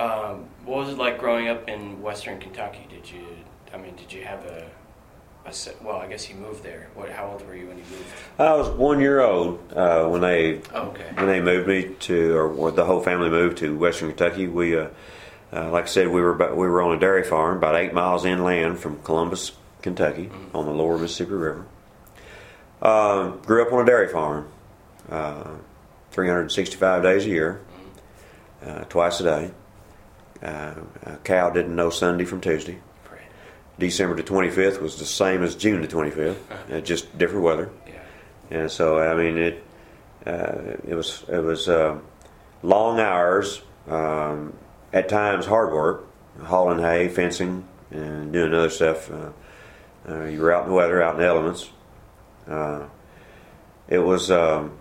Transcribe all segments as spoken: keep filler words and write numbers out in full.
Um, what was it like growing up in Western Kentucky? Did you, I mean, did you have a, a well, I guess you moved there. What? How old were you when you moved? I was one year old uh, when they oh, okay. when they moved me to, or the whole family moved to Western Kentucky. We, uh, uh, like I said, we were about, we were on a dairy farm about eight miles inland from Columbus, Kentucky, mm-hmm. on the lower Mississippi River. Uh, grew up on a dairy farm, uh, three hundred sixty-five days a year, uh, twice a day. Uh, a cow didn't know Sunday from Tuesday. Right. December the twenty-fifth was the same as June the twenty-fifth, uh, just different weather. Yeah. And so, I mean, it uh, it was it was uh, long hours, um, at times hard work, hauling hay, fencing, and doing other stuff. Uh, uh, you were out in the weather, out in the elements. Uh, it was, um,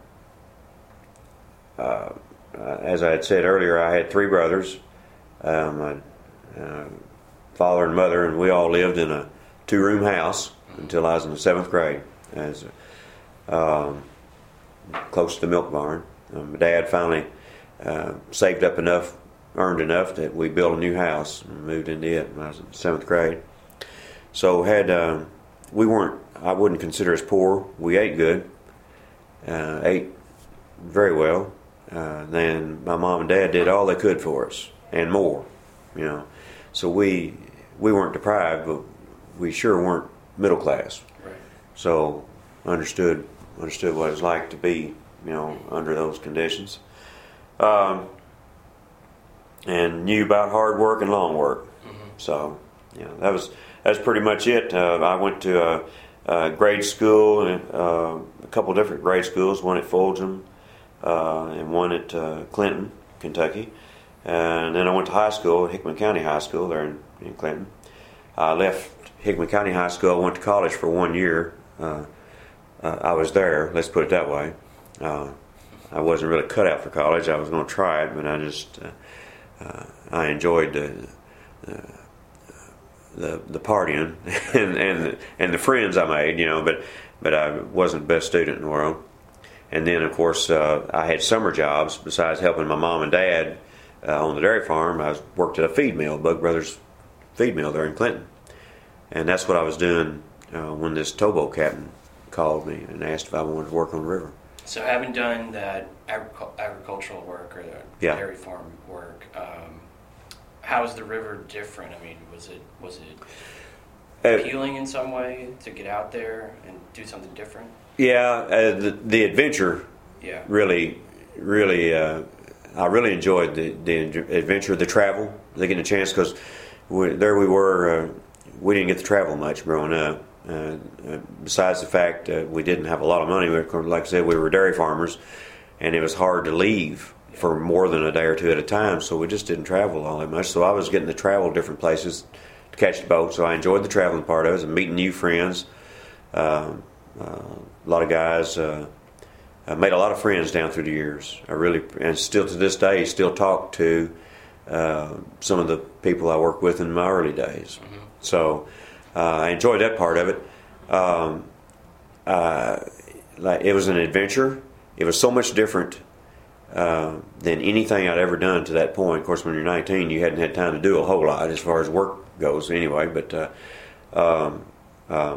uh, as I had said earlier, I had three brothers. Um, my uh, father and mother, and we all lived in a two-room house until I was in the seventh grade, as um, close to the milk barn. Um, my dad finally uh, saved up enough, earned enough that we built a new house and moved into it when I was in the seventh grade. So had uh, we weren't, I wouldn't consider us poor. We ate good, uh, ate very well. Uh, then my mom and dad did all they could for us. And more, you know. So we we weren't deprived, but we sure weren't middle class. Right. So understood understood what it's like to be, you know, under those conditions. Um, and knew about hard work and long work. Mm-hmm. So, you know, that was that's pretty much it. Uh, I went to a, a grade school, and uh, a couple different grade schools. One at Fulgham, uh, and one at uh, Clinton, Kentucky. And then I went to high school, Hickman County High School there in, in Clinton. I left Hickman County High School. I went to college for one year. Uh, uh, I was there, let's put it that way. Uh, I wasn't really cut out for college. I was going to try it, but I just, uh, uh, I enjoyed the, uh, the the partying and and the, and the friends I made, you know, but, but I wasn't the best student in the world. And then, of course, uh, I had summer jobs besides helping my mom and dad. Uh, on the dairy farm. I was, worked at a feed mill, Bug Brothers feed mill there in Clinton. And that's what I was doing uh, when this towboat captain called me and asked if I wanted to work on the river. So having done that agricul- agricultural work or the yeah. dairy farm work, um, how is the river different? I mean, was it was it appealing in some way to get out there and do something different? Yeah, uh, the, the adventure yeah. really, really... Uh, I really enjoyed the, the adventure, the travel, the getting a chance, because there we were, uh, we didn't get to travel much growing up. Uh, uh, besides the fact that we didn't have a lot of money, like I said, we were dairy farmers, and it was hard to leave for more than a day or two at a time, so we just didn't travel all that much. So I was getting to travel different places to catch the boat, so I enjoyed the traveling part of it, and meeting new friends. Uh, uh, a lot of guys... Uh, I made a lot of friends down through the years. I really, and still to this day, still talk to uh, some of the people I worked with in my early days. Mm-hmm. So uh, I enjoyed that part of it. Um, uh, like it was an adventure. It was so much different uh, than anything I'd ever done to that point. Of course, when you're nineteen, you hadn't had time to do a whole lot as far as work goes, anyway. But uh, um, uh,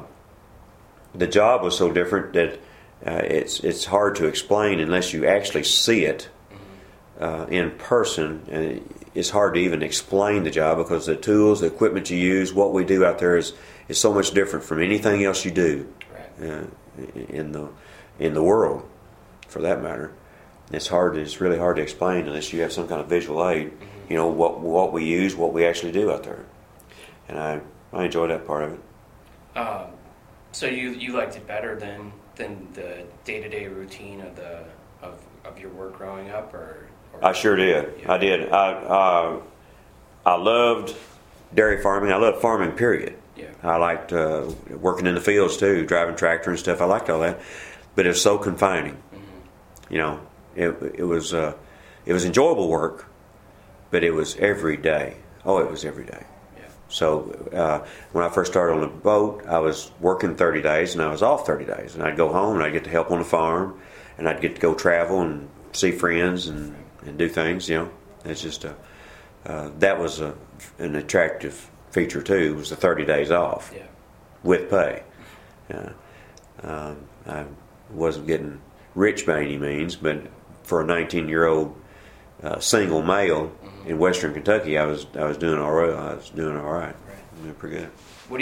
the job was so different that. Uh, it's it's hard to explain unless you actually see it uh, in person. And it's hard to even explain the job because the tools, the equipment you use, what we do out there is, is so much different from anything else you do uh, in the in the world, for that matter. It's hard. It's really hard to explain unless you have some kind of visual aid. Mm-hmm. You know what what we use, what we actually do out there, and I I enjoy that part of it. Um, so you you liked it better than. than the day-to-day routine of the of, of your work growing up, or, or I sure did. Yeah. I did. I uh, I loved dairy farming. I loved farming. Period. Yeah. I liked uh, working in the fields too, driving tractor and stuff. I liked all that, but it was so confining. Mm-hmm. You know, it it was uh, it was enjoyable work, but it was every day. Oh, it was every day. So uh, when I first started on the boat, I was working thirty days and I was off thirty days. And I'd go home and I'd get to help on the farm and I'd get to go travel and see friends and, and do things, you know. It's just a, uh, that was a, an attractive feature too. Was the thirty days off Yeah. with pay. Uh, um, I wasn't getting rich by any means, but for a nineteen-year-old uh, single male Mm-hmm. in Western Kentucky, I was I was doing all right. I was doing all right. Right. Doing pretty good. What do